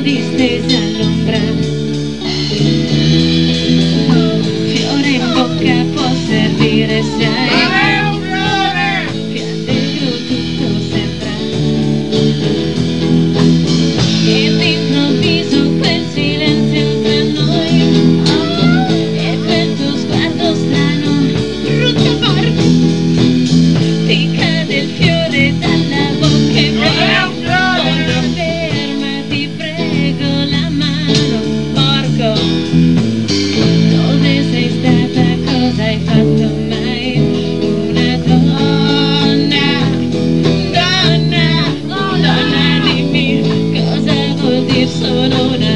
distese all'ombra. Fiore in bocca può servire se hai dentro tutto sembra. E d'improvviso quel silenzio tra noi e quel tuo sguardo strano, brutto porco, ti cade il fiore dalla bocca e fermati, prego la mano, porco. Dove sei stata? Cosa hai fatto mai? Una donna, donna, donna, dimmi cosa vuol dire sono una